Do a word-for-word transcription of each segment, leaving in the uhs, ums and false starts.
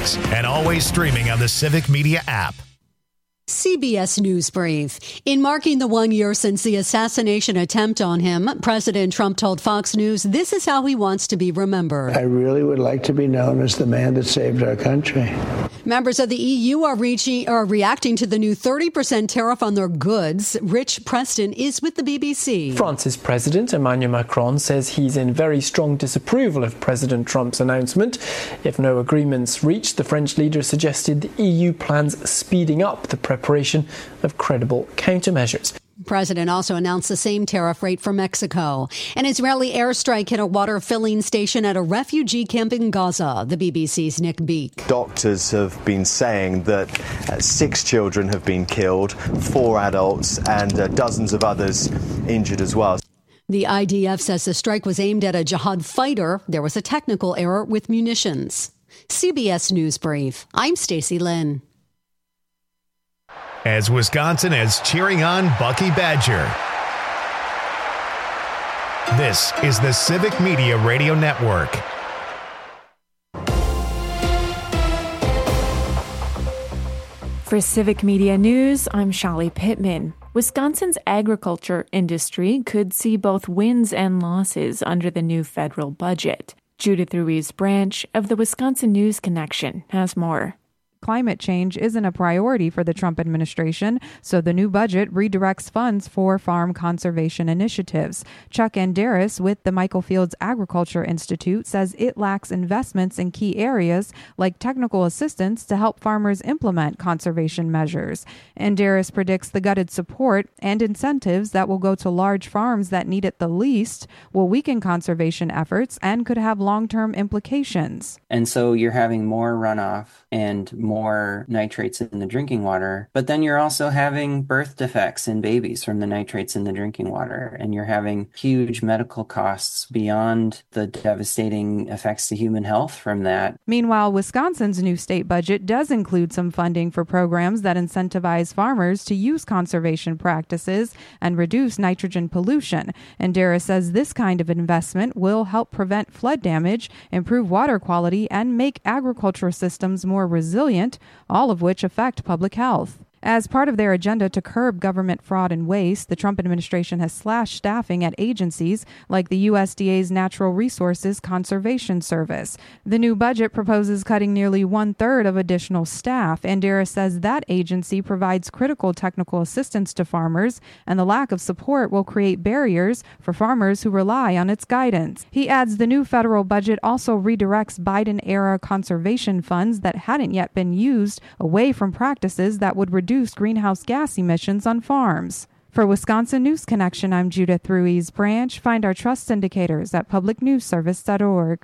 News, and always streaming on the Civic Media app. C B S News Brief. In marking the one year since the assassination attempt on him, President Trump told Fox News this is how he wants to be remembered. I really would like to be known as the man that saved our country. Members of the E U are, reaching, are reacting to the new thirty percent tariff on their goods. Rich Preston is with the B B C. France's President Emmanuel Macron says he's in very strong disapproval of President Trump's announcement. If no agreement's reached, the French leader suggested the E U plans speeding up the preparation of credible countermeasures. The president also announced the same tariff rate for Mexico. An Israeli airstrike hit a water filling station at a refugee camp in Gaza. The B B C's Nick Beak. Doctors have been saying that uh, six children have been killed, four adults, and uh, dozens of others injured as well. The I D F says the strike was aimed at a jihad fighter. There was a technical error with munitions. C B S News Brief. I'm Stacey Lynn. As Wisconsin is cheering on Bucky Badger. This is the Civic Media Radio Network. For Civic Media News, I'm Shali Pittman. Wisconsin's agriculture industry could see both wins and losses under the new federal budget. Judith Ruiz Branch of the Wisconsin News Connection has more. Climate change isn't a priority for the Trump administration, so the new budget redirects funds for farm conservation initiatives. Chuck Andaris with the Michael Fields Agriculture Institute says it lacks investments in key areas like technical assistance to help farmers implement conservation measures. Andaris predicts the gutted support and incentives that will go to large farms that need it the least will weaken conservation efforts and could have long-term implications. And so you're having more runoff and more nitrates in the drinking water, but then you're also having birth defects in babies from the nitrates in the drinking water, and you're having huge medical costs beyond the devastating effects to human health from that. Meanwhile, Wisconsin's new state budget does include some funding for programs that incentivize farmers to use conservation practices and reduce nitrogen pollution. And Dara says this kind of investment will help prevent flood damage, improve water quality, and make agricultural systems more resilient, all of which affect public health. As part of their agenda to curb government fraud and waste, the Trump administration has slashed staffing at agencies like the U S D A's Natural Resources Conservation Service. The new budget proposes cutting nearly one-third of additional staff. Andera says that agency provides critical technical assistance to farmers, and the lack of support will create barriers for farmers who rely on its guidance. He adds the new federal budget also redirects Biden-era conservation funds that hadn't yet been used away from practices that would reduce reduce greenhouse gas emissions on farms. For Wisconsin News Connection, I'm Judith Ruiz Branch. Find our trust indicators at public news service dot org.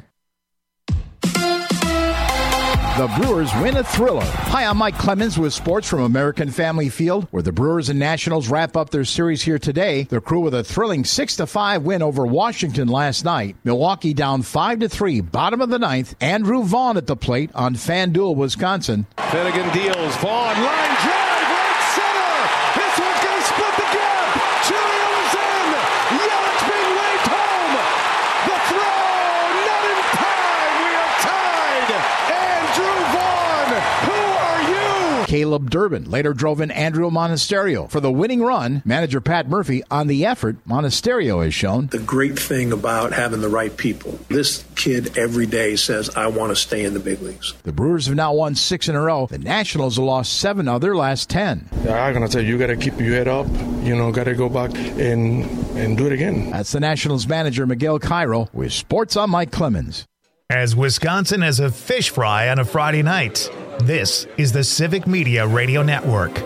The Brewers win a thriller. Hi, I'm Mike Clemens with sports from American Family Field, where the Brewers and Nationals wrap up their series here today. The Crew with a thrilling six to five win over Washington last night. Milwaukee down five to three, bottom of the ninth. Andrew Vaughn at the plate on FanDuel, Wisconsin. Finnegan deals. Vaughn, line drive, right center. This one's going to split the gap. Chilio is in. Yelich being waved home. The throw, not in time. We are tied. Andrew Vaughn, who are you? Caleb Durbin later drove in Andrew Monasterio for the winning run. Manager Pat Murphy on the effort Monasterio has shown. The great thing about having the right people, this kid every day says, I want to stay in the big leagues. The Brewers have now won six in a row. The Nationals have lost seven of their last ten. I'm going to tell you, you got to keep your head up. You know, got to go back and, and do it again. That's the Nationals manager, Miguel Cairo, with Sports on Mike Clemens. As Wisconsin has a fish fry on a Friday night, this is the Civic Media Radio Network.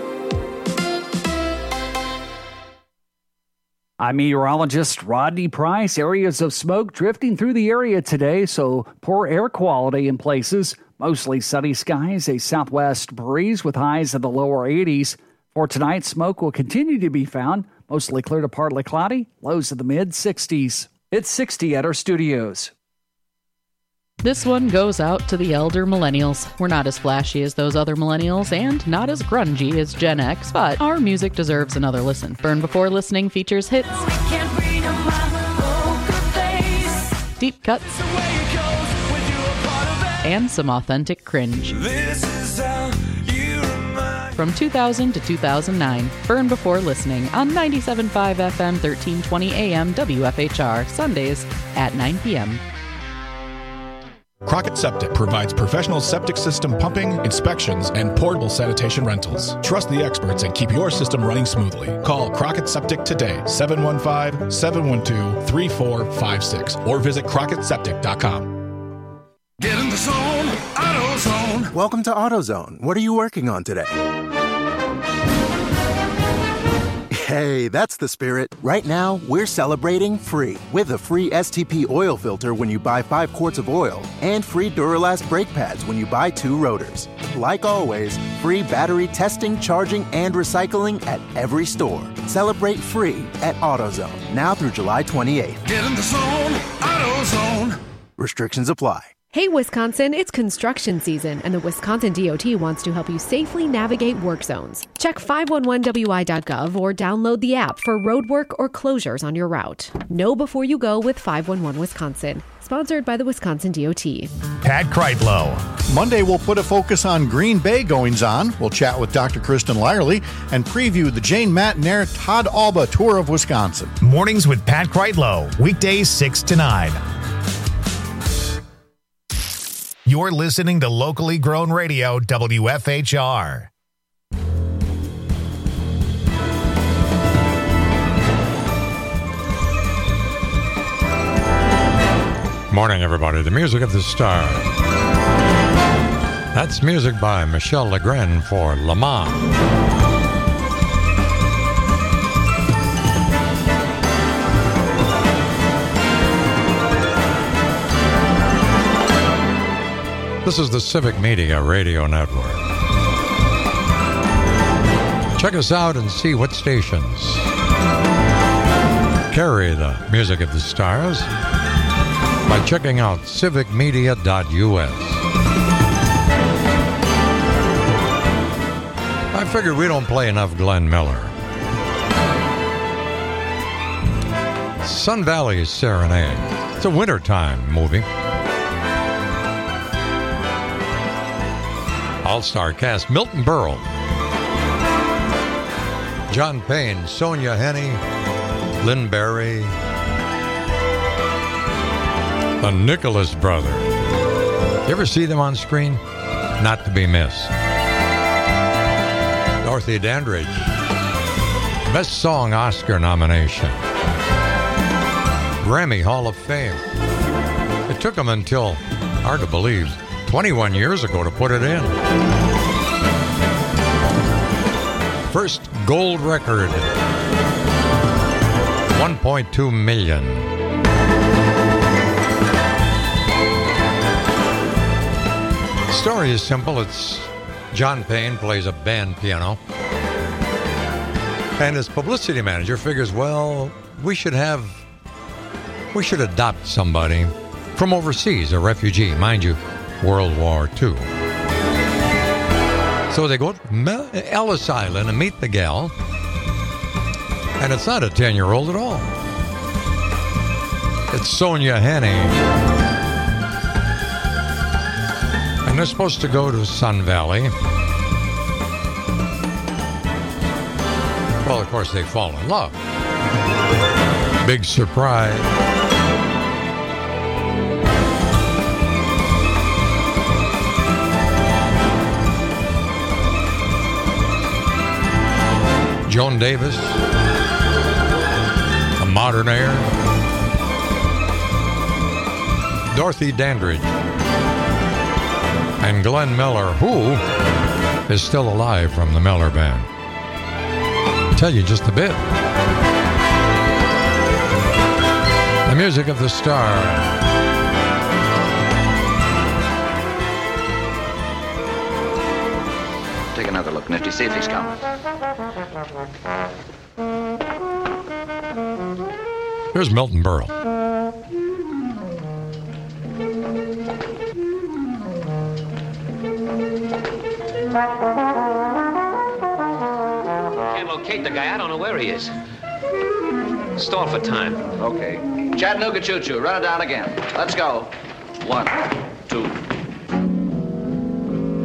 I'm meteorologist Rodney Price. Areas of smoke drifting through the area today, so poor air quality in places. Mostly sunny skies, a southwest breeze with highs in the lower eighties. For tonight, smoke will continue to be found, mostly clear to partly cloudy, lows in the mid-sixties. It's sixty at our studios. This one goes out to the elder millennials. We're not as flashy as those other millennials and not as grungy as Gen X, but our music deserves another listen. Burn Before Listening features hits, deep cuts, and some authentic cringe. This is how you remind. From two thousand to two thousand nine, Burn Before Listening on ninety-seven point five F M, thirteen twenty A M, W F H R, Sundays at nine p.m. Crockett Septic provides professional septic system pumping, inspections, and portable sanitation rentals. Trust the experts and keep your system running smoothly. Call Crockett Septic today, seven one five, seven one two, three four five six, or visit crockett septic dot com. Get in the zone, AutoZone. Welcome to AutoZone. What are you working on today? Hey, that's the spirit. Right now, we're celebrating free with a free S T P oil filter when you buy five quarts of oil and free Duralast brake pads when you buy two rotors. Like always, free battery testing, charging, and recycling at every store. Celebrate free at AutoZone, now through July twenty-eighth. Get in the zone, AutoZone. Restrictions apply. Hey, Wisconsin, it's construction season, and the Wisconsin D O T wants to help you safely navigate work zones. Check five one one W I dot gov or download the app for roadwork or closures on your route. Know before you go with five one one Wisconsin. Sponsored by the Wisconsin D O T. Pat Kreitlow. Monday, we'll put a focus on Green Bay goings-on. We'll chat with Doctor Kristen Lyerly and preview the Jane Matnair Todd Alba Tour of Wisconsin. Mornings with Pat Kreitlow. Weekdays six to nine. You're listening to locally grown radio, W F H R. Morning, everybody. The music of the stars. That's music by Michel Legrand for Le Mans. This is the Civic Media Radio Network. Check us out and see what stations carry the music of the stars by checking out civic media dot U S. I figured we don't play enough Glenn Miller. Sun Valley Serenade. It's a wintertime movie. All-star cast: Milton Berle, John Payne, Sonia Henney, Lynn Barry, the Nicholas brothers. You ever see them on screen? Not to be missed. Dorothy Dandridge, Best Song Oscar nomination. Grammy Hall of Fame. It took them until, hard to believe, twenty-one years ago to put it in. First gold record, one point two million. The story is simple. It's John Payne plays a band piano, and his publicity manager figures, well, we should have, we should adopt somebody from overseas, a refugee, mind you, World War Two. So they go to Ellis Island and meet the gal, and it's not a ten-year-old at all. It's Sonia Henney. And they're supposed to go to Sun Valley. Well, of course, they fall in love. Big surprise. Joan Davis, a modern heir. Dorothy Dandridge. And Glenn Miller, who is still alive from the Miller Band. I'll tell you just a bit. The music of the star. Take another look, Nifty. See if he's coming. Here's Milton Berle. Can't locate the guy. I don't know where he is. Stall for time. Okay. Chattanooga choo-choo. Run it down again. Let's go. One, two.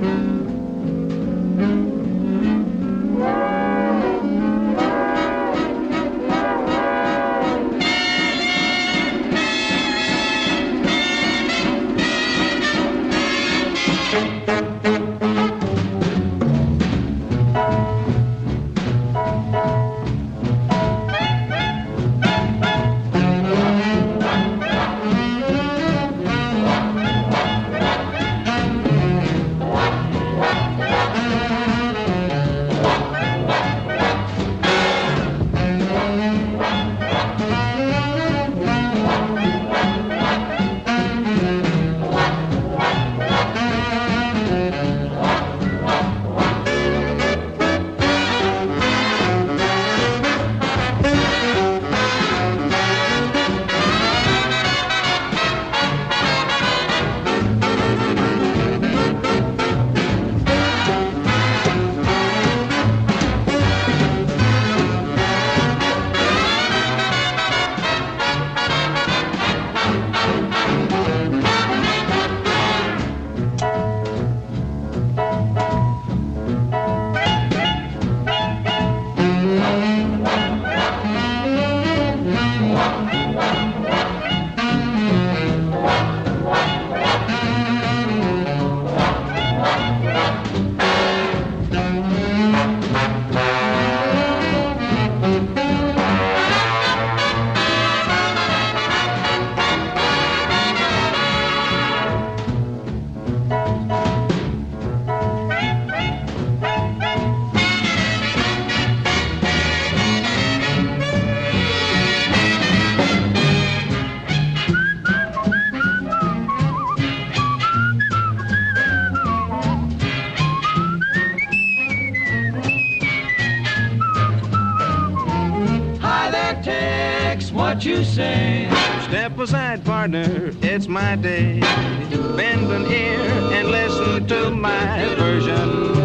what you say. Step aside, partner, it's my day. Bend an ear and listen to my version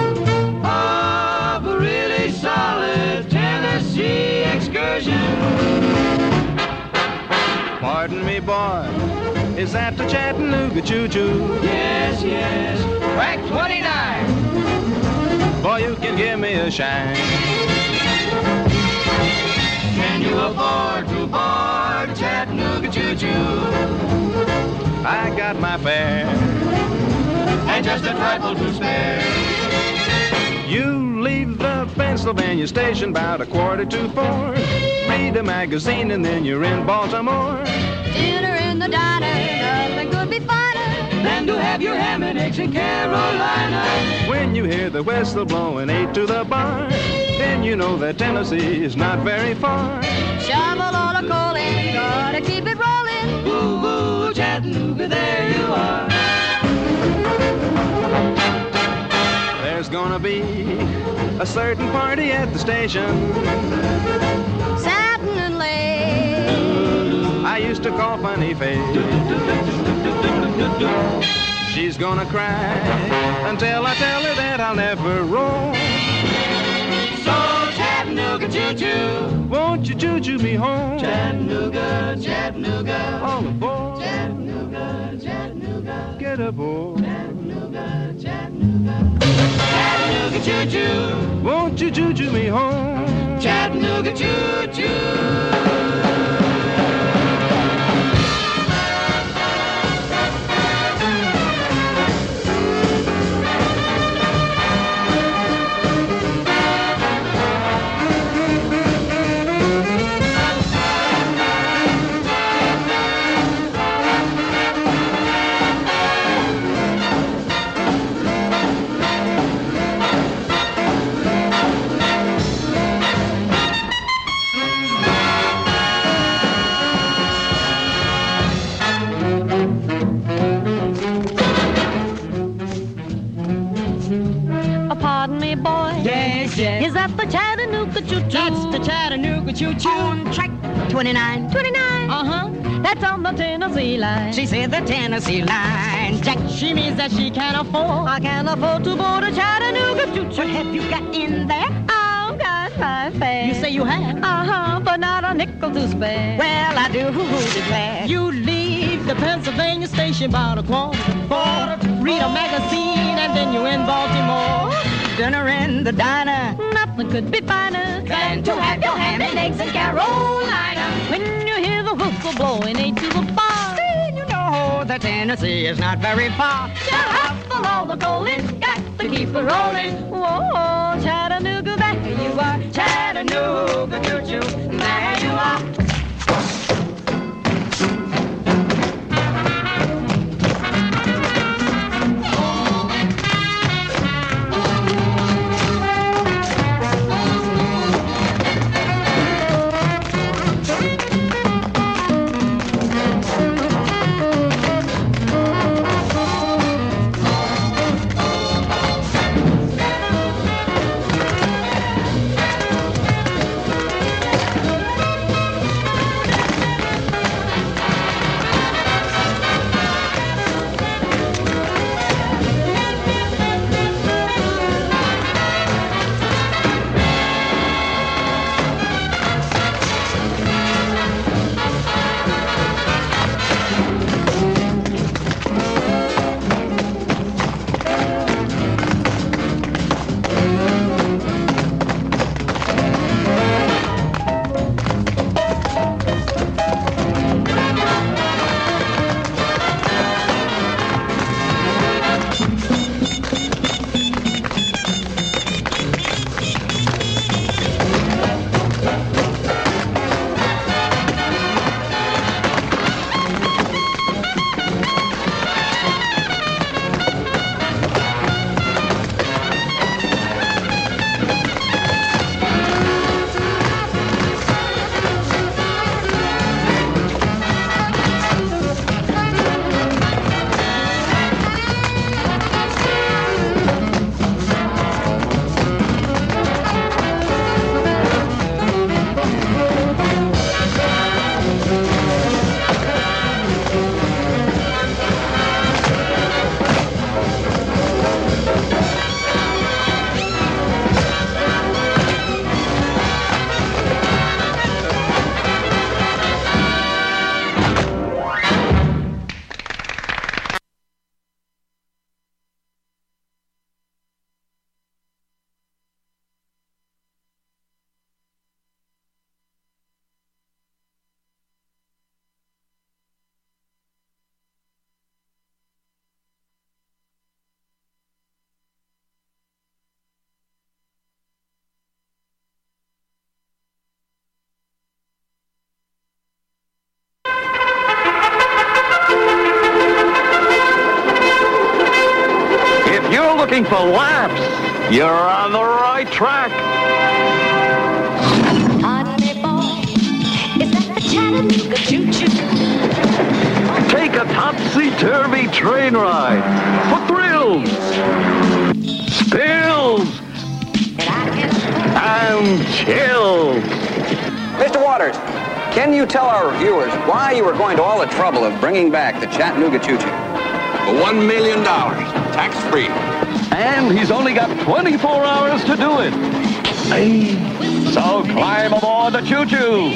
of a really solid Tennessee excursion. Pardon me, boy, is that the Chattanooga choo-choo? Yes, yes, track twenty-nine. Boy, you can give me a shine. Can you afford to board Chattanooga choo-choo? I got my fare and just a trifle to spare. You leave the Pennsylvania station about a quarter to four. Read a magazine and then you're in Baltimore. Dinner in the diner, nothing could be finer than to have your ham and eggs in Carolina. When you hear the whistle blowing eight to the bar, then you know that Tennessee is not very far. Shovel all the coal in, gotta keep it rolling. Woo, woo, Chattanooga, there you are. There's gonna be a certain party at the station, satin and lace, I used to call Funny Face. She's gonna cry until I tell her that I'll never roam. So Chattanooga choo-choo, won't you choo-choo me home? Chattanooga, Chattanooga, all aboard. Chattanooga, Chattanooga, get aboard. Chattanooga, Chattanooga, Chattanooga choo-choo, won't you choo-choo me home? Chattanooga choo-choo. Is that the Chattanooga choo-choo? That's the Chattanooga choo-choo. On track twenty-nine. twenty-nine. Uh-huh. That's on the Tennessee line. She said the Tennessee line. Jack, she means that she can't afford. I can't afford to board a Chattanooga choo-choo. What have you got in there? I've got my fare. You say you have? Uh-huh, but not a nickel to spare. Well, I do declare. You leave the Pennsylvania station about a quarter to four. Read a magazine and then you're in Baltimore. Dinner in the diner, nothing could be finer than to have your ham and eggs in Carolina. When you hear the whistle blowing eight to the bar, then you know that Tennessee is not very far. You have to all the golden, got to keep it rolling. Whoa, Chattanooga, there you are. Chattanooga, choo-choo, there you are. Looking for laps, you're on the right track. Honey boy, is that the Chattanooga choo-choo? Take a topsy-turvy train ride for thrills, spills, and chills. Mister Waters, can you tell our viewers why you were going to all the trouble of bringing back the Chattanooga choo-choo? For one million dollars, tax-free. And he's only got twenty-four hours to do it. Hey, so climb aboard the choo-choo.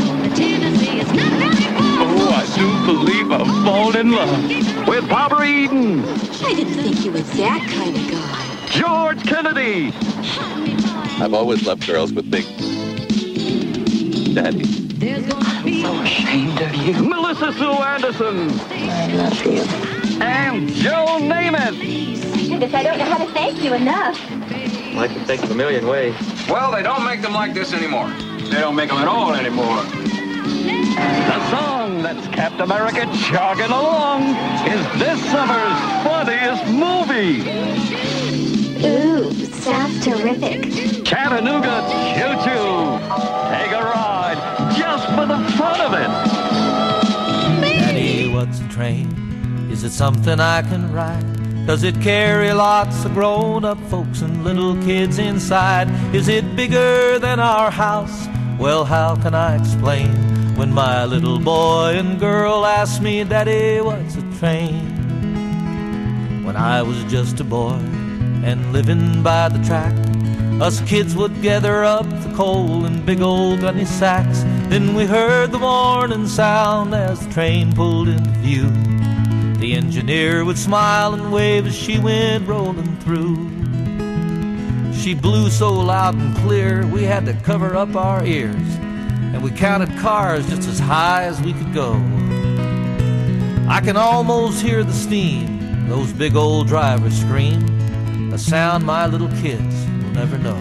Oh, I do believe I've fallen in love with Papa Eden. I didn't think you was that kind of guy. George Kennedy. I've always loved girls with big daddy. I'm so ashamed of you. Melissa Sue Anderson. I love you. And Joe Namath. Goodness, I don't know how to thank you enough. I can think of a million ways. Well, they don't make them like this anymore. They don't make them at all anymore. The song that's kept America jogging along is this summer's funniest movie. Ooh, sounds terrific. Chattanooga Choo-Choo. Take a ride just for the fun of it. Daddy, what's a train? Is it something I can ride? Does it carry lots of grown-up folks and little kids inside? Is it bigger than our house? Well, how can I explain when my little boy and girl ask me, Daddy, what's a train? When I was just a boy and living by the track, us kids would gather up the coal in big old gunny sacks Then we heard the warning sound as the train pulled into view. The engineer would smile and wave as she went rolling through. She blew so loud and clear we had to cover up our ears, and we counted cars just as high as we could go. I can almost hear the steam, those big old drivers scream, a sound my little kids will never know.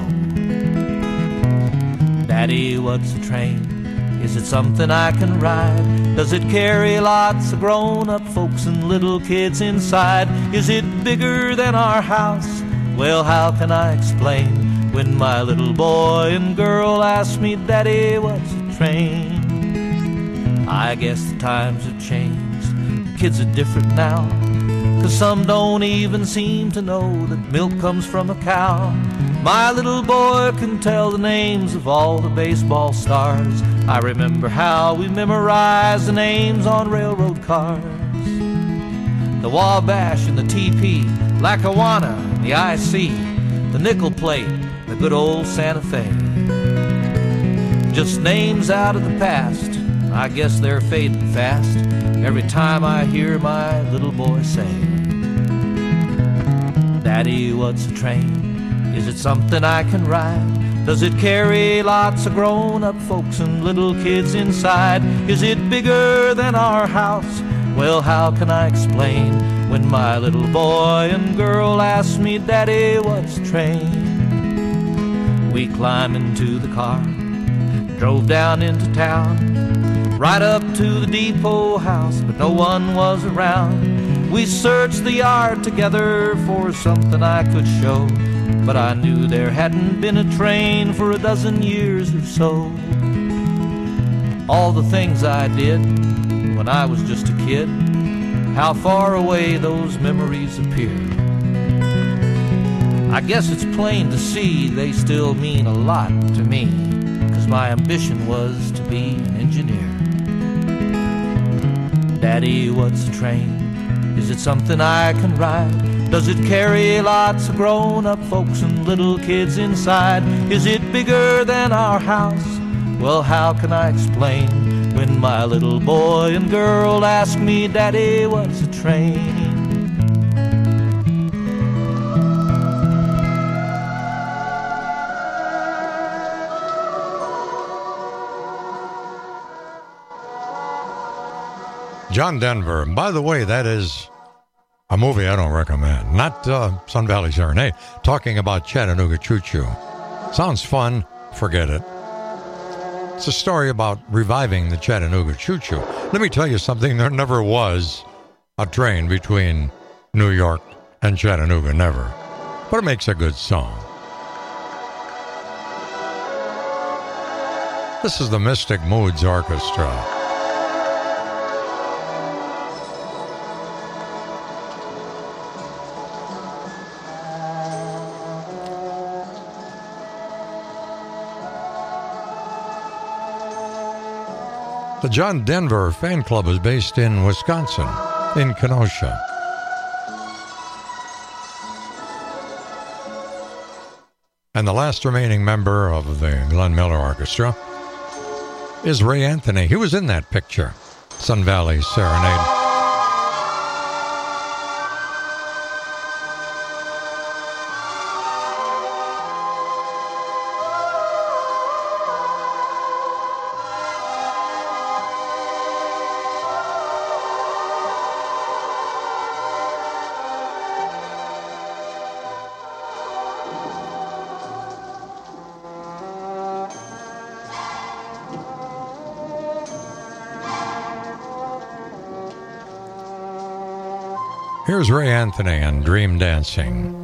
Daddy, what's a train? Is it something I can ride? Does it carry lots of grown-up folks and little kids inside? Is it bigger than our house? Well, how can I explain when my little boy and girl ask me, Daddy, what's a train? I guess the times have changed. Kids are different now, 'cause some don't even seem to know that milk comes from a cow. My little boy can tell the names of all the baseball stars. I remember how we memorized the names on railroad cars. The Wabash and the T P, Lackawanna and the I C, the Nickel Plate, the good old Santa Fe. Just names out of the past, I guess they're fading fast every time I hear my little boy say, Daddy, what's a train? Is it something I can ride? Does it carry lots of grown-up folks and little kids inside? Is it bigger than our house? Well, how can I explain when my little boy and girl ask me, Daddy, what's a train? We climbed into the car, drove down into town, right up to the depot house, but no one was around. We searched the yard together for something I could show, but I knew there hadn't been a train for a dozen years or so. All the things I did when I was just a kid, how far away those memories appear. I guess it's plain to see they still mean a lot to me, 'cause my ambition was to be an engineer. Daddy, what's a train? Is it something I can ride? Does it carry lots of grown-up folks and little kids inside? Is it bigger than our house? Well, how can I explain when my little boy and girl ask me, Daddy, what's a train? John Denver. And by the way, that is a movie I don't recommend. Not uh, Sun Valley Serenade. Talking about Chattanooga Choo Choo. Sounds fun. Forget it. It's a story about reviving the Chattanooga Choo Choo. Let me tell you something. There never was a train between New York and Chattanooga. Never. But it makes a good song. This is the Mystic Moods Orchestra. The John Denver fan club is based in Wisconsin, in Kenosha. And the last remaining member of the Glenn Miller Orchestra is Ray Anthony. He was in that picture, Sun Valley Serenade. Here's Ray Anthony and Dream Dancing.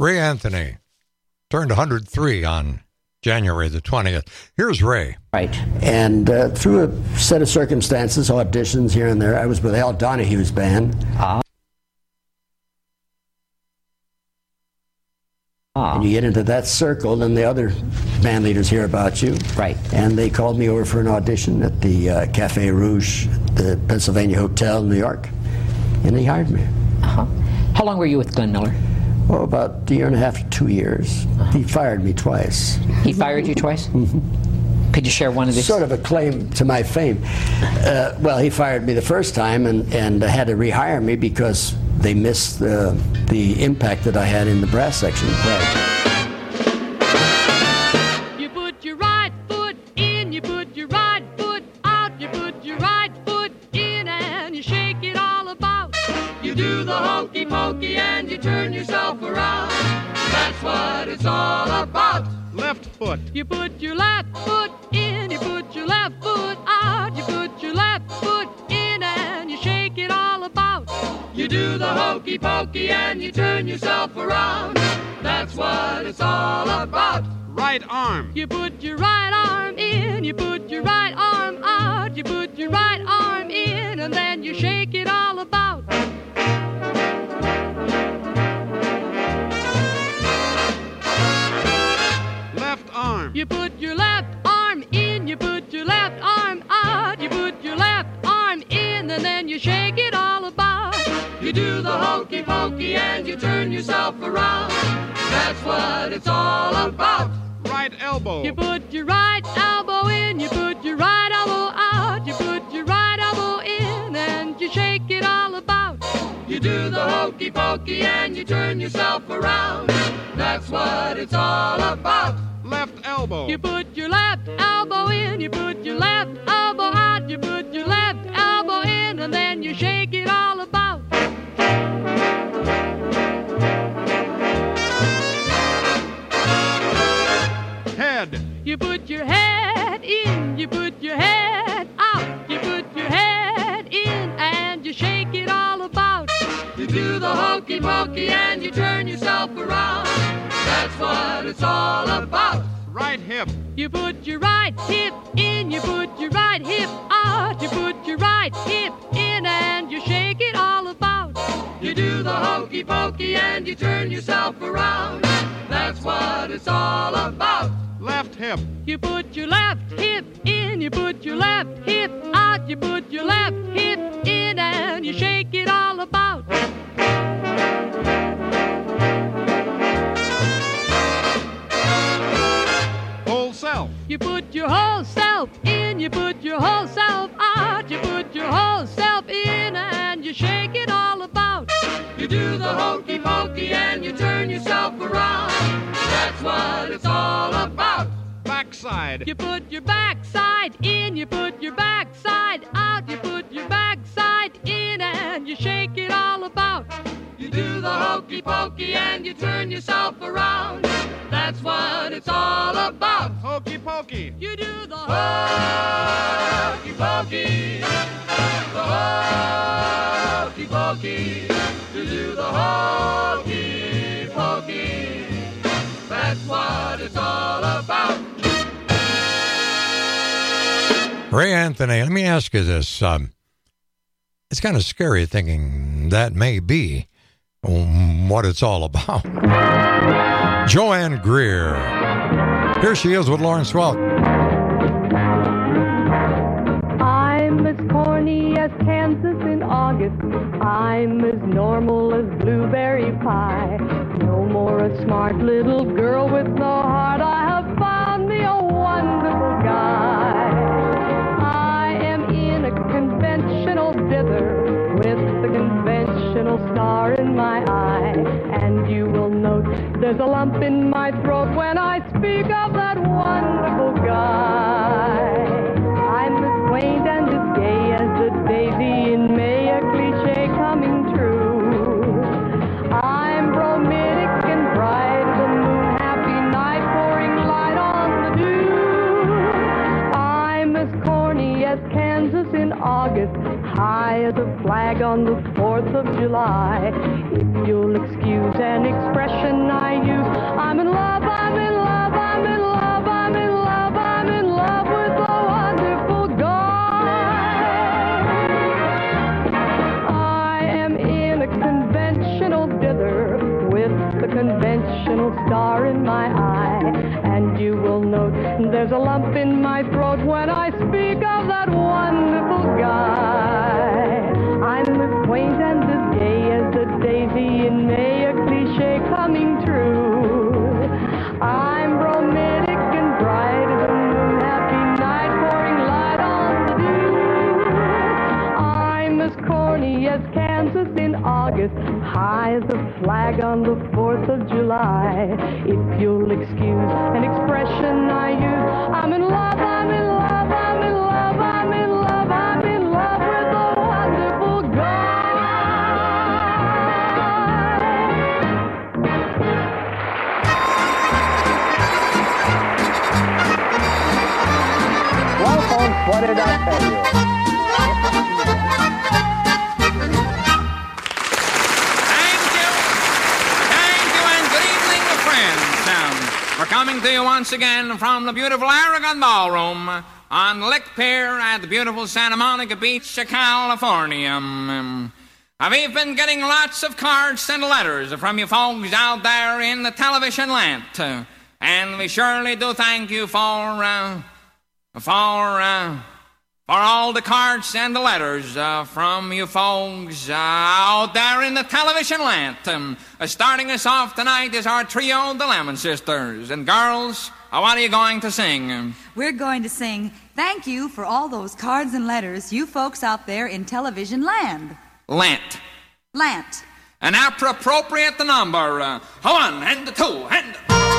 Ray Anthony turned one hundred three on January the twentieth. Here's Ray. Right. And uh, through a set of circumstances, auditions here and there, I was with Al Donahue's band. Ah. Ah. And you get into that circle, then the other band leaders hear about you. Right. And they called me over for an audition at the uh, Cafe Rouge, the Pennsylvania Hotel in New York. And they hired me. Uh-huh. How long were you with Glenn Miller? Oh, about a year and a half to two years. Uh-huh. He fired me twice. He fired you twice? Mm-hmm. Could you share one of these? Sort of a claim to my fame. Uh, well, he fired me the first time and, and had to rehire me because they missed uh, the impact that I had in the brass section. Right. You put your right foot in, you put your right foot out, you put your right foot in and you shake it all about. You do the hokey pokey and you turn yourself around. That's what it's all about. Left foot. You put your left foot in, you put your left foot out, you put your left foot in and you shake it all about. You do the hokey pokey and you turn yourself around. That's what it's all about. Right arm. You put your right arm in, you put your right arm out, you put your right arm in and then you shake it all about. Left arm. You put your left arm in, you put your left arm out, you put your left arm in and then you shake it all about. You do the hokey pokey and you turn yourself around. That's what it's all about. Right elbow. You put your right elbow in, you put your right elbow out, you put your right elbow in and you shake it all about. You do the hokey pokey and you turn yourself around. That's what it's all about. Left elbow. You put your left elbow in, you put your left elbow out, you put your left elbow in and then you shake it all about. Head. You put your head in, you put your head out, you put your head in and you shake it all about. You do the hokey pokey and you turn yourself around. That's what it's all about. Right hip. You put your right hip in, you put your right hip out, you put your right hip in and you shake it all about. You do the hokey pokey and you turn yourself around. That's what it's all about. Left hip. You put your left hip in, you put your left hip out, you put your left hip in and you shake it all about. Whole self. You put your whole self in, you put your whole self out, you put your whole self in and you shake it all about. You do the hokey pokey and you turn yourself around. That's what it's all about. Backside. You put your backside in, you put your backside out, you put your backside in and you shake it all about. You do the hokey pokey and you turn yourself around. That's what it's all about. Hokey pokey. You do the hokey pokey. The hokey pokey. You do the hokey pokey. That's what it's all about. Ray Anthony, let me ask you this. Um, it's kind of scary thinking that may be um, what it's all about. Joanne Greer. Here she is with Lawrence Welk. I'm as corny as Kansas in August. I'm as normal as blueberry pie. No more a smart little girl with no heart. I have found me a wonderful guy. I am in a conventional dither with the conventional star in my eye. And you will note there's a lump in my throat when I speak of that wonderful guy. I'm as quaint and as gay as a daisy in May, a cliche coming true. I'm bromidic and bright as a moon, happy night pouring light on the dew. I'm as corny as Kansas in August, high as a flag on the fourth of July. If you'll excuse an expression I use, I'm in love, I'm in love, I'm in love, I'm in love, I'm in love with a wonderful guy. I am in a conventional dither with the conventional star in my eye, and you will note there's a lump in my throat when I speak of that wonderful guy. I'm as quaint and as gay as a daisy in May, a cliche coming true. I'm romantic and bright as a moon, happy night pouring light on the dew. I'm as corny as Kansas in August, high as a flag on the fourth of July. If you'll excuse an expression I use, I'm in love, I'm in love, I'm in love, I'm in love, I'm in love with a wonderful guy. Well, folks, what did I tell you? We're coming to you once again from the beautiful Aragon Ballroom on Lick Pier at the beautiful Santa Monica Beach, California. Um, I've been getting lots of cards and letters from you folks out there in the television land, uh, and we surely do thank you for uh, for uh, for all the cards and the letters uh, from you folks uh, out there in the television land. Um, uh, starting us off tonight is our trio, the Lemon Sisters. And girls, uh, what are you going to sing? We're going to sing thank you for all those cards and letters, you folks out there in television land. Lant. Lant. An appropriate number. Uh, one and two and...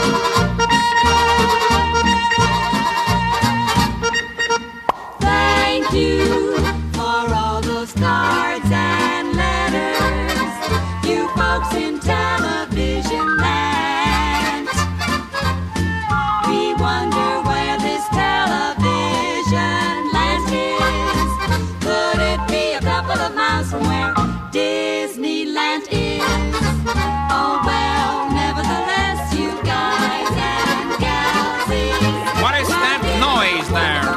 Thank you for all those cards and letters, you folks in television land. We wonder where this television land is. Could it be a couple of miles from where Disneyland is? Oh well, nevertheless, you guys and gals is. What is that noise there?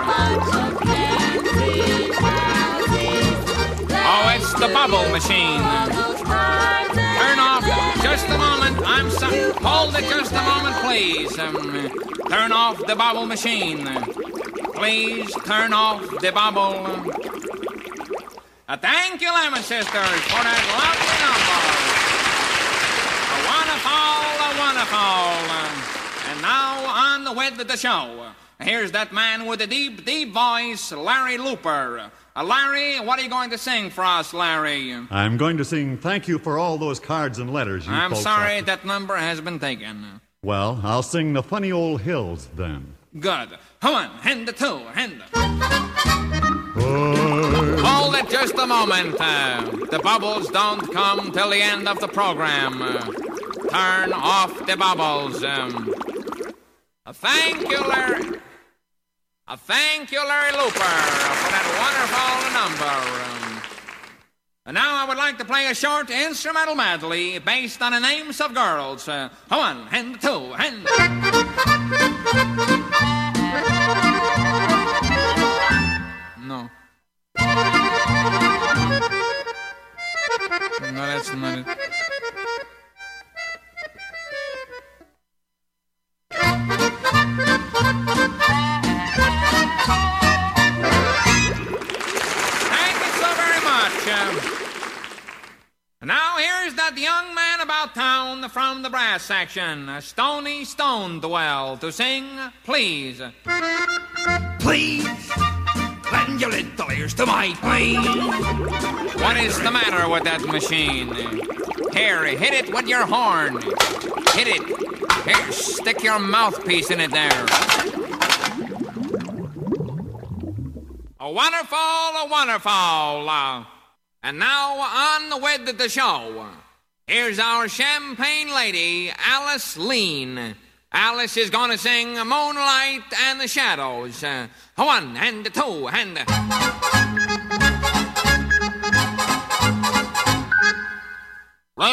Oh, it's the bubble machine. Turn off just a moment. I'm sorry. Hold it just a moment, please. Um, turn off the bubble machine. Please turn off the bubble. Uh, thank you, Lemon Sisters, for that lovely number. A wonderful, a wonderful. And now on with the show. Here's that man with a deep, deep voice, Larry Looper. Uh, Larry, what are you going to sing for us, Larry? I'm going to sing thank you for all those cards and letters you I'm folks sorry have. that number has been taken. Well, I'll sing the Funny Old Hills then. Good. One, and the two, and... Hold it just a moment. Uh, the bubbles don't come till the end of the program. Uh, turn off the bubbles. Um, uh, thank you, Larry. Uh, thank you, Larry Looper, for that wonderful number. Um, and now I would like to play a short instrumental medley based on the names of girls. Uh, one, and two, and... No. No, that's not it. Now here's that young man about town from the brass section, Stony Stonedwell, to sing Please. Please, lend your little ears to my plea. What is the matter with that machine? Here, hit it with your horn. Hit it. Here, stick your mouthpiece in it there. A wonderful, a wonderful... Uh, And now, on with the show. Here's our champagne lady, Alice Lean. Alice is going to sing Moonlight and the Shadows. Uh, one and two and...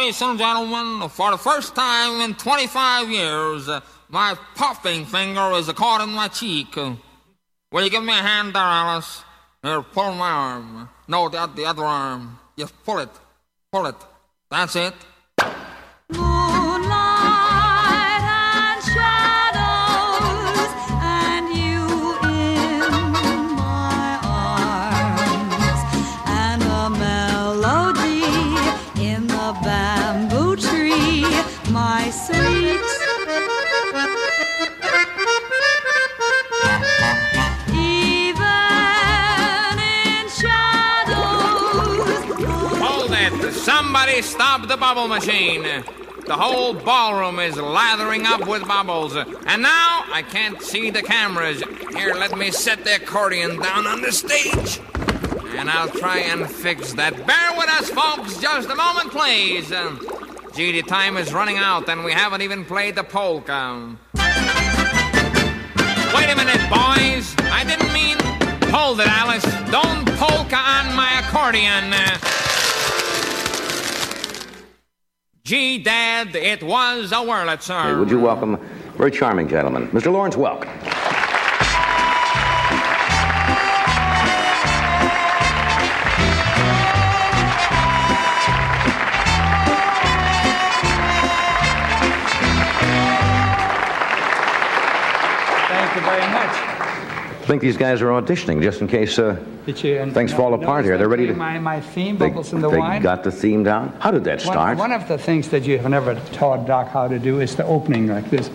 ladies and gentlemen, for the first time in twenty-five years, uh, my puffing finger is caught in my cheek. Uh, will you give me a hand there, Alice? Here, pull my arm. No, the, the other arm. Just pull it. Pull it. That's it. Moonlight and shadows, and you in my arms, and a melody in the bamboo tree, my sweet. Even in shadows. Hold it. Somebody stop the bubble machine. The whole ballroom is lathering up with bubbles. And now I can't see the cameras. Here, let me set the accordion down on the stage. And I'll try and fix that. Bear with us, folks. Just a moment, please. Uh, gee, the time is running out and we haven't even played the polka. Wait a minute, boys. I didn't mean... Hold it, Alice. Don't polka on my accordion. Uh, Gee, Dad, it was a Wurlitzer. Hey, would you welcome a very charming gentleman, Mister Lawrence Welk. Thank you very much. I think these guys are auditioning just in case uh, Did you, things no, fall apart here. They're ready to... My, my theme, They, Bubbles in the they Wine. got the theme down? How did that start? One, one of the things that you have never taught Doc how to do is the opening like this.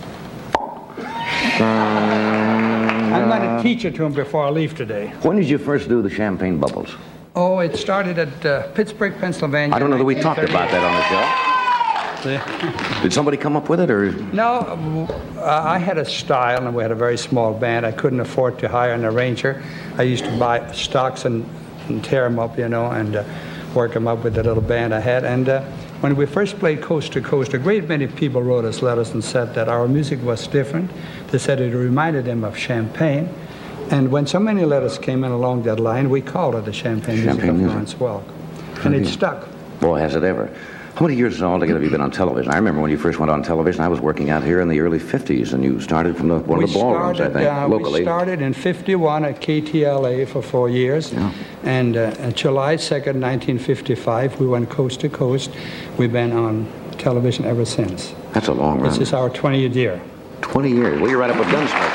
I'm going to teach it to him before I leave today. When did you first do the Champagne Bubbles? Oh, it started at uh, Pittsburgh, Pennsylvania. I don't know that we talked about that on the show. Did somebody come up with it, or...? No, uh, I had a style, and we had a very small band. I couldn't afford to hire an arranger. I used to buy stocks and, and tear them up, you know, and uh, work them up with the little band I had. And uh, when we first played Coast to Coast, a great many people wrote us letters and said that our music was different. They said it reminded them of Champagne. And when so many letters came in along that line, we called it the Champagne, Champagne Music of music. Lawrence Welk. And it stuck. Boy, has it ever. How many years altogether have you been on television? I remember when you first went on television, I was working out here in the early fifties, and you started from the, one we of the ballrooms, started, I think, uh, locally. We started in fifty-one at K T L A for four years. Yeah. And uh, on July second, nineteen fifty-five, we went coast to coast. We've been on television ever since. That's a long run. This is our twentieth year. twenty years. Well, you're right up with Gunsmoke.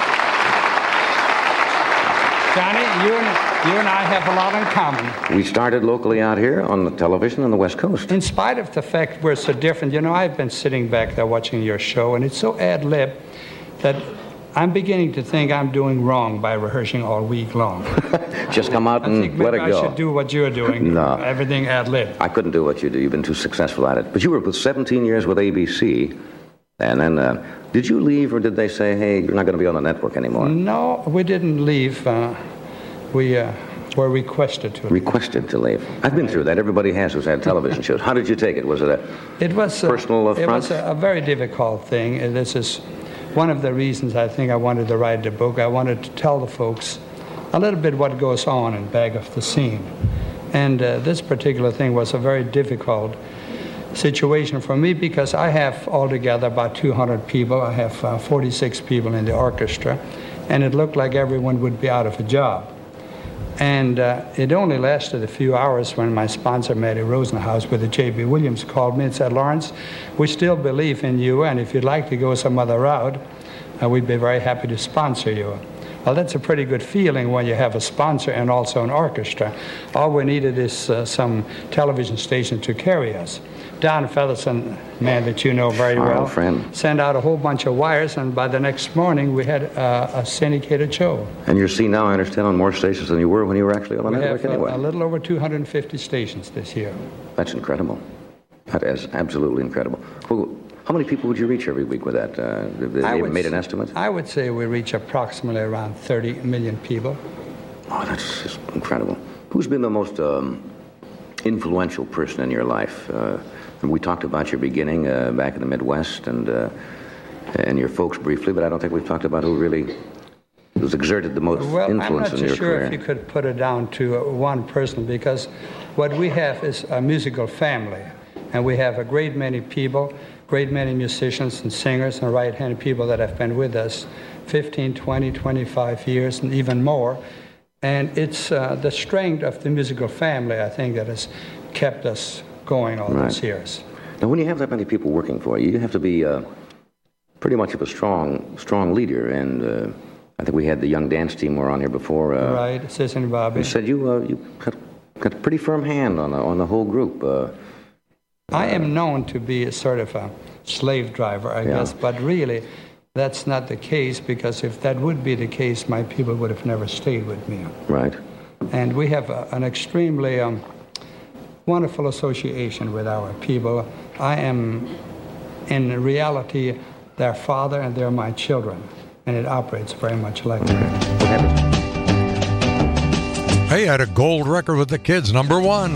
Johnny, you and, you and I have a lot in common. We started locally out here on the television on the West Coast. In spite of the fact we're so different, you know, I've been sitting back there watching your show, and it's so ad-lib that I'm beginning to think I'm doing wrong by rehearsing all week long. Just come out and I think let maybe it go. I should do what you're doing. No. Everything ad-lib. I couldn't do what you do. You've been too successful at it. But you were with seventeen years with A B C, and then uh, did you leave, or did they say, hey, you're not going to be on the network anymore? No, we didn't leave. Uh, we uh, were requested to. Requested to leave. I've been through that. Everybody has who's had television shows. How did you take it? Was it a it was, uh, personal affront? It was a, a very difficult thing. And this is one of the reasons I think I wanted to write the book. I wanted to tell the folks a little bit what goes on in Back of the Scene. And uh, this particular thing was a very difficult situation for me because I have altogether about two hundred people. I have uh, forty-six people in the orchestra, and it looked like everyone would be out of a job. And uh, it only lasted a few hours when my sponsor, Matty Rosenhaus, with the J B Williams, called me and said, Lawrence, we still believe in you, and if you'd like to go some other route, uh, we'd be very happy to sponsor you. Well, that's a pretty good feeling when you have a sponsor and also an orchestra. All we needed is uh, some television station to carry us. Don Featherson, man that you know very well, Our friend. sent out a whole bunch of wires, and by the next morning we had uh, a syndicated show. And you're seen now, I understand, on more stations than you were when you were actually on the We network have uh, anyway. a little over two hundred fifty stations this year. That's incredible. That is absolutely incredible. Well, how many people would you reach every week with that? Uh, they I they would made an s- estimate? I would say we reach approximately around thirty million people. Oh, that's just incredible. Who's been the most um, influential person in your life? Uh, we talked about your beginning uh, back in the Midwest and uh, and your folks briefly, but I don't think we've talked about who really has exerted the most Well, I'm influence not in so your sure career. if you could put it down to uh, one person, because what we have is a musical family. And we have a great many people, great many musicians and singers and right-handed people that have been with us fifteen, twenty, twenty-five years and even more. And it's uh, the strength of the musical family, I think, that has kept us going all Right. these years. Now, when you have that many people working for you, you have to be uh, pretty much of a strong, strong leader. And uh, I think we had the young dance team were on here before. Uh, Right, Sis and Bobby. You said you uh, you got, got a pretty firm hand on the, on the whole group. Uh, I am known to be a sort of a slave driver, I Yeah. guess, but really that's not the case, because if that would be the case, my people would have never stayed with me. right. And we have a, an extremely um, wonderful association with our people. I am, in reality, their father and they're my children, and it operates very much like that. Hey, had a gold record with the Kids, number one.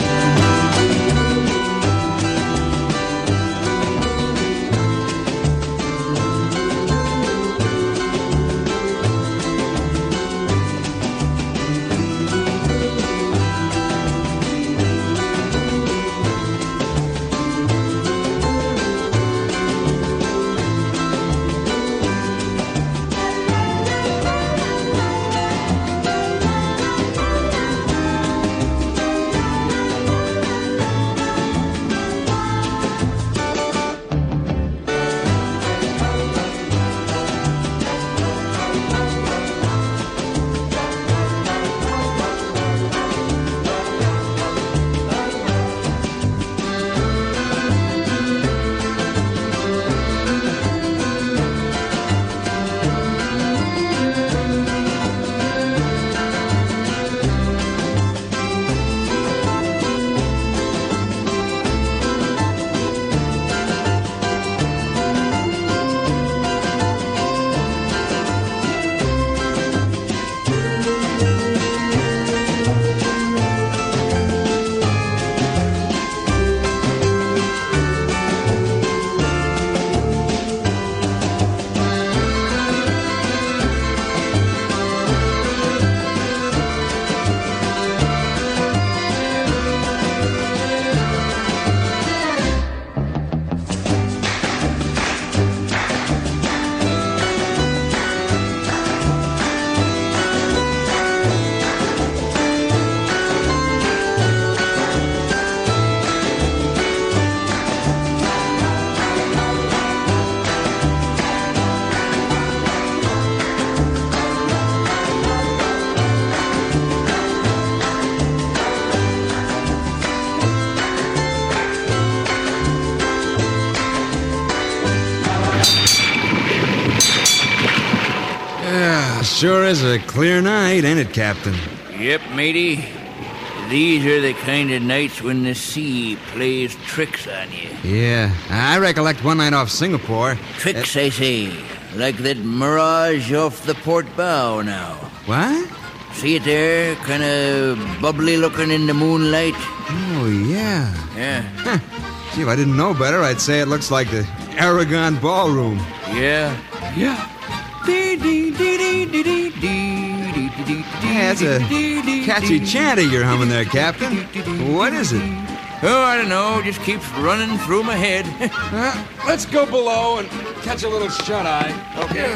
Sure is a clear night, ain't it, Captain? Yep, matey. These are the kind of nights when the sea plays tricks on you. Yeah, I recollect one night off Singapore. Tricks, I say. Like that mirage off the port bow now. What? See it there? Kind of bubbly looking in the moonlight. Oh, yeah. Yeah. Huh. Gee, if I didn't know better, I'd say it looks like the Aragon Ballroom. Yeah. Yeah. Yeah, that's a catchy chanty you're humming there, Captain. What is it? Oh, I don't know. Just keeps running through my head. uh, let's go below and catch a little shut-eye. Okay.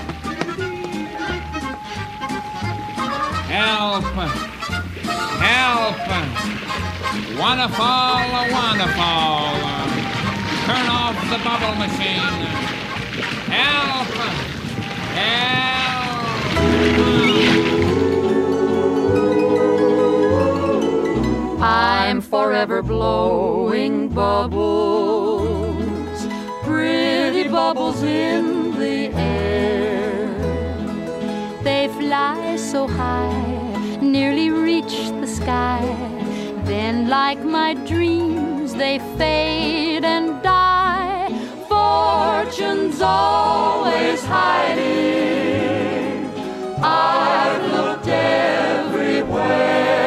Help! Help! Wanna fall, wanna fall. Turn off the bubble machine. Help! Help! I'm forever blowing bubbles, pretty bubbles in the air. They fly so high, nearly reach the sky. Then, like my dreams, they fade and die. Fortune's always hiding. I've looked everywhere.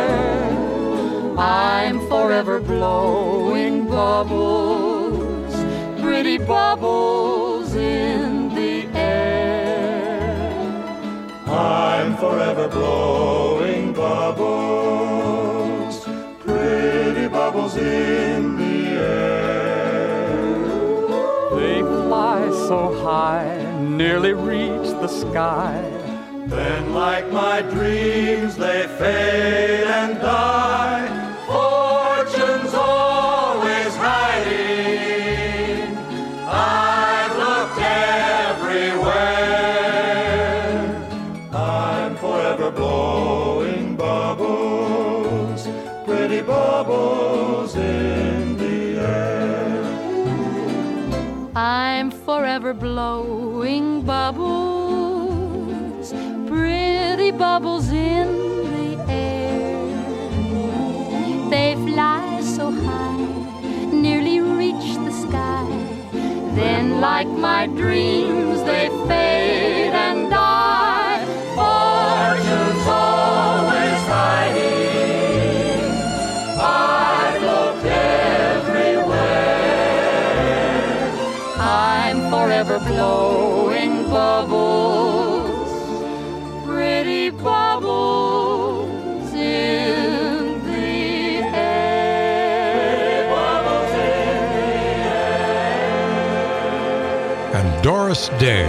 I'm forever blowing bubbles, pretty bubbles in the air. I'm forever blowing bubbles, pretty bubbles in the air. so high, nearly reach the sky. Then like my dreams they fade and die. Fortune's always hiding. I've looked everywhere. I'm forever blowing bubbles, pretty bubbles in the air. I'm forever blowing bubbles, pretty bubbles in the air. They fly so high, nearly reach the sky. Then like my dreams they fade and die. Fortune's always hiding. I've looked everywhere. I'm forever blowing bubbles, pretty bubbles in the air. Bubbles in the air. And Doris Day.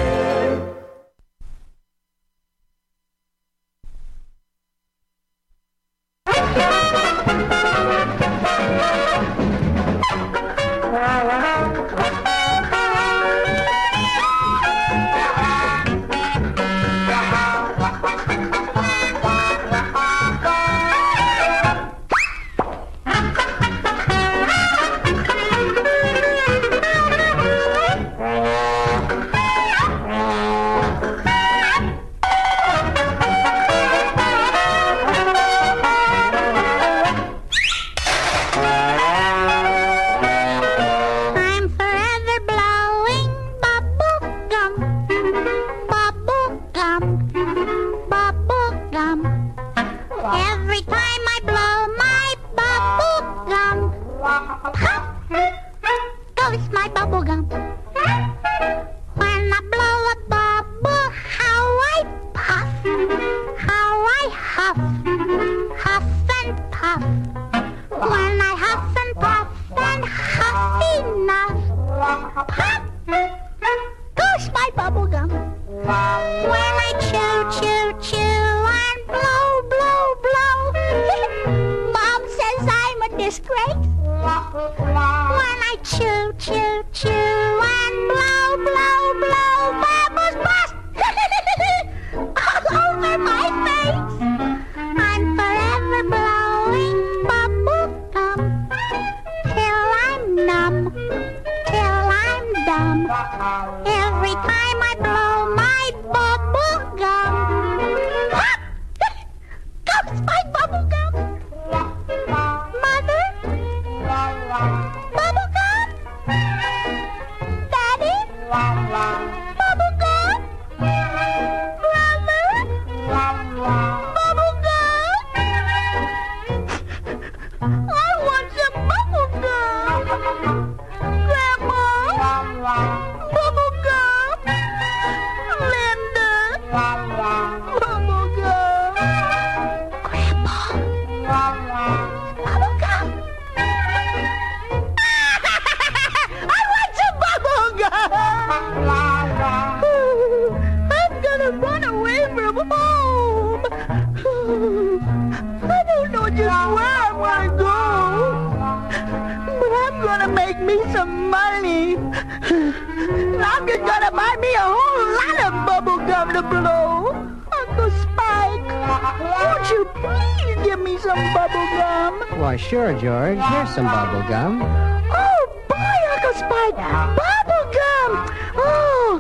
Why, sure, George. Here's some bubble gum. Oh, boy, Uncle Spike! Bubble gum! Oh!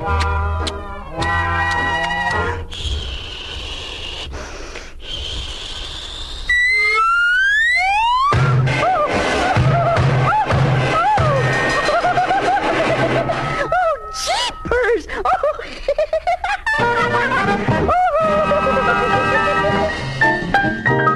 Oh, jeepers!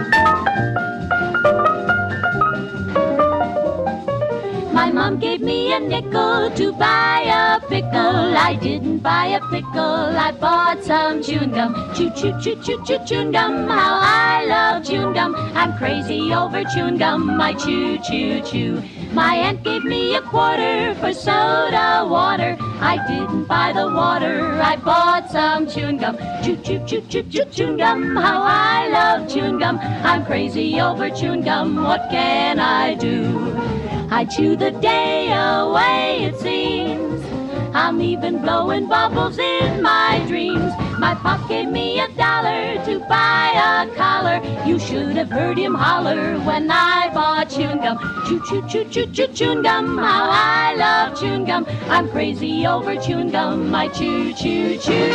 My mom gave me a nickel to buy a pickle. I didn't buy a pickle, I bought some chewing gum. Chew, chew, chew, chew, chew, chewing gum. How I love chewing gum. I'm crazy over chewing gum. I chew, chew, chew. My aunt gave me a quarter for soda water. I didn't buy the water, I bought some chewing gum. Chew, chew, chew, chew, chew, chewing gum. How I love chewing gum. I'm crazy over chewing gum. What can I do? I chew the day away, it seems. I'm even blowing bubbles in my dreams. My pop gave me a dollar to buy a collar. You should have heard him holler when I bought chewing gum. Chew, chew, chew, chew, chew, chewing gum. How I love chewing gum. I'm crazy over chewing gum. I chew, chew, chew.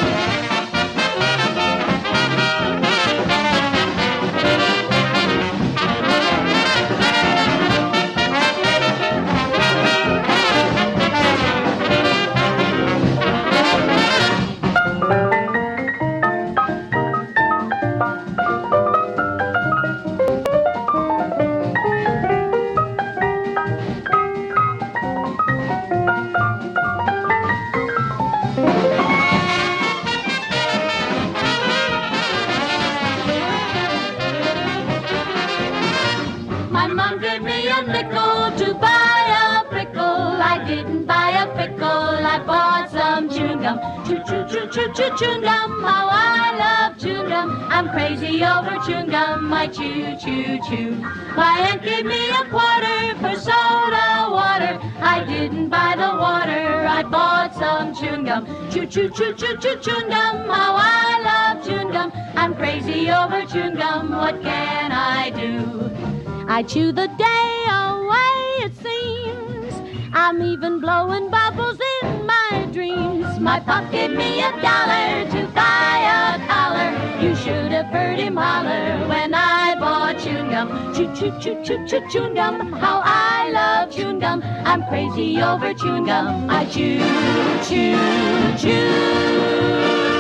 Chewing gum, how I love chewing gum. I'm crazy over chewing gum. I chew, chew, chew. My aunt gave me a quarter for soda water. I didn't buy the water, I bought some chewing gum. Chew, chew, chew, chew, chew, chewing gum. How I love chewing gum. I'm crazy over chewing gum. What can I do? I chew the day away, it seems. I'm even blowing bubbles in my dreams. My pop gave me a dollar to buy a collar. You should have heard him holler when I bought chewing gum. Chew, chew, chew, chew, chew, chewing gum. How I love chewing gum. I'm crazy over chewing gum. I chew, chew, chew.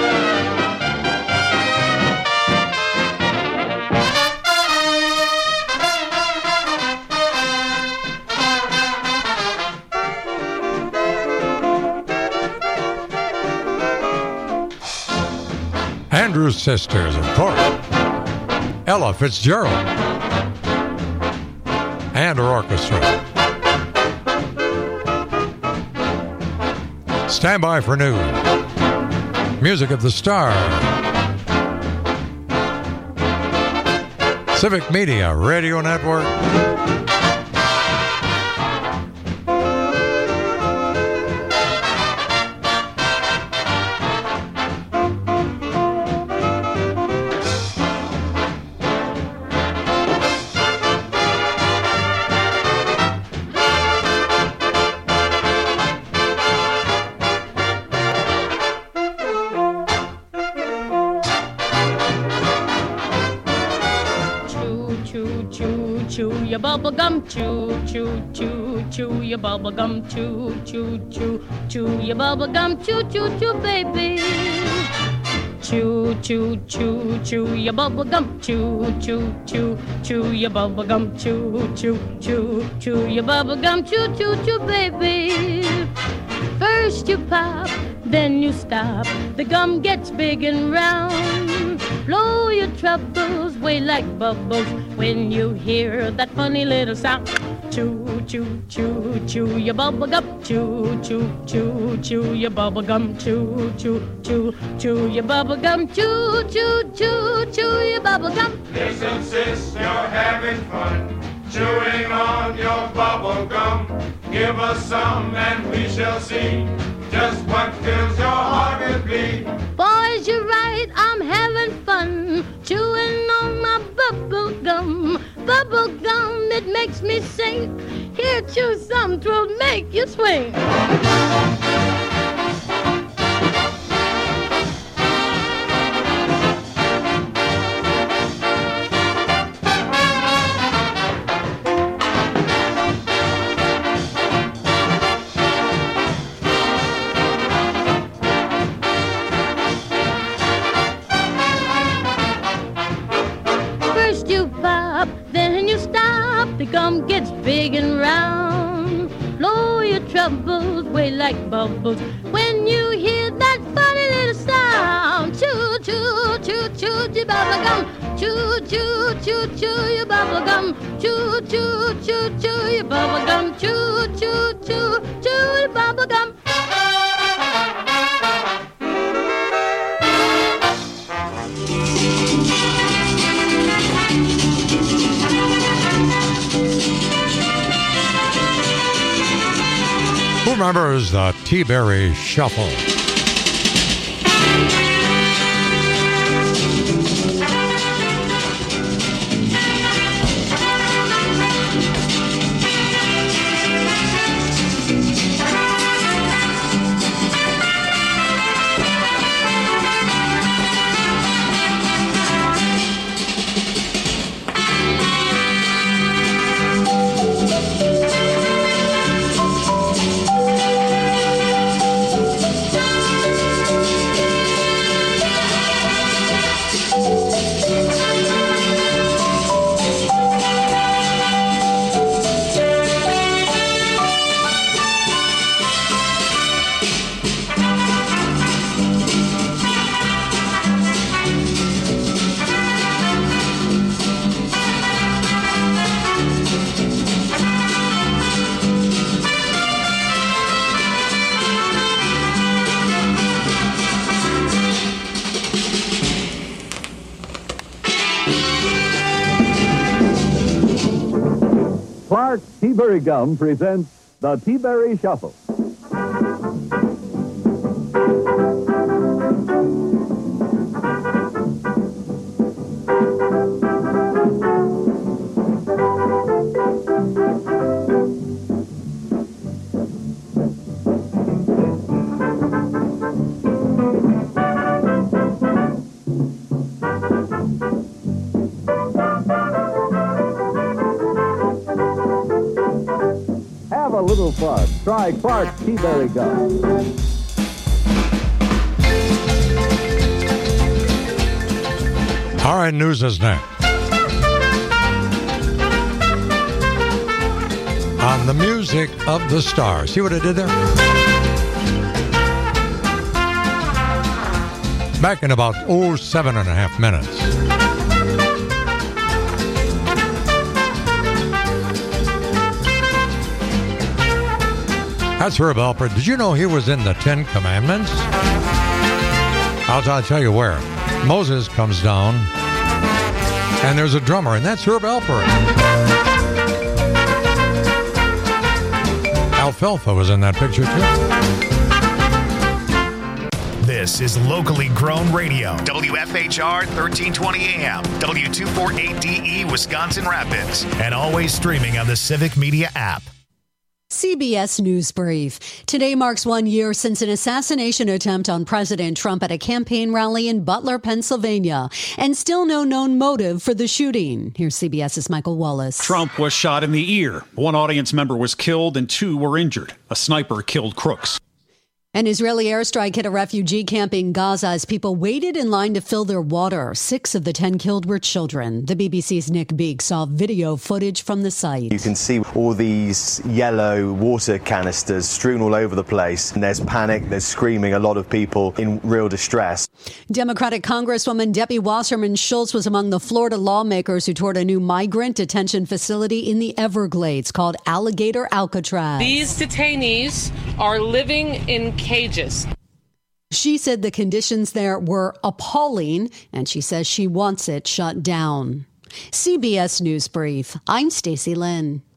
Andrews Sisters, of course. Ella Fitzgerald. And her orchestra. Stand by for news. Music of the Star. Civic Media Radio Network. Bubble gum, chew, chew, chew, chew your bubble gum, chew, chew, chew, chew your bubble gum, chew, chew, chew, baby. Chew, chew, chew, chew your bubble gum, chew, chew, chew, chew your bubble gum, chew, chew, chew, chew your bubble gum, chew, chew, chew, baby. First you pop, then you stop. The gum gets big and round. Blow your troubles away like bubbles when you hear that funny little sound. Chew, chew, chew, chew your bubble gum. Chew, chew, chew, chew your bubble gum. Chew, chew, chew, chew your bubble gum. Chew, chew, chew, chew your bubble gum. Listen, sis, you're having fun chewing on your bubble gum. Give us some and we shall see just what fills your heart with glee. Boys, you're right, I'm having fun chewing on my bubble gum. Bubble gum, it makes me sing. Here, chew some, 'twill make you swing. The gum gets big and round. Blow your troubles way like bubbles. When you hear that funny little sound, choo choo choo choo your bubble gum, choo choo choo choo your bubble gum, choo choo choo choo your bubble gum, choo choo choo choo your bubble gum. Who remembers the T-Berry Shuffle? Clark's T-Berry Gum presents the T-Berry Shuffle. A little fun. Try Clark's T-Berry Gum. All right, news is next. On the music of the stars. See what I did there? Back in about, oh, seven and a half minutes. That's Herb Alpert. Did you know he was in the Ten Commandments? I'll, I'll tell you where. Moses comes down, and there's a drummer, and that's Herb Alpert. Alfalfa was in that picture, too. This is locally grown radio. W F H R thirteen twenty A M, W two forty-eight D E, Wisconsin Rapids, and always streaming on the Civic Media app. C B S News Brief. Today marks one year since an assassination attempt on President Trump at a campaign rally in Butler, Pennsylvania, and still no known motive for the shooting. Here's CBS's Michael Wallace. Trump was shot in the ear. One audience member was killed and two were injured. A sniper killed Crooks. An Israeli airstrike hit a refugee camp in Gaza as people waited in line to fill their water. Six of the ten killed were children. The B B C's Nick Beek saw video footage from the site. You can see all these yellow water canisters strewn all over the place. And there's panic, there's screaming, a lot of people in real distress. Democratic Congresswoman Debbie Wasserman Schultz was among the Florida lawmakers who toured a new migrant detention facility in the Everglades called Alligator Alcatraz. These detainees are living in cages. She said the conditions there were appalling, and she says she wants it shut down. C B S News Brief. I'm Stacey Lynn.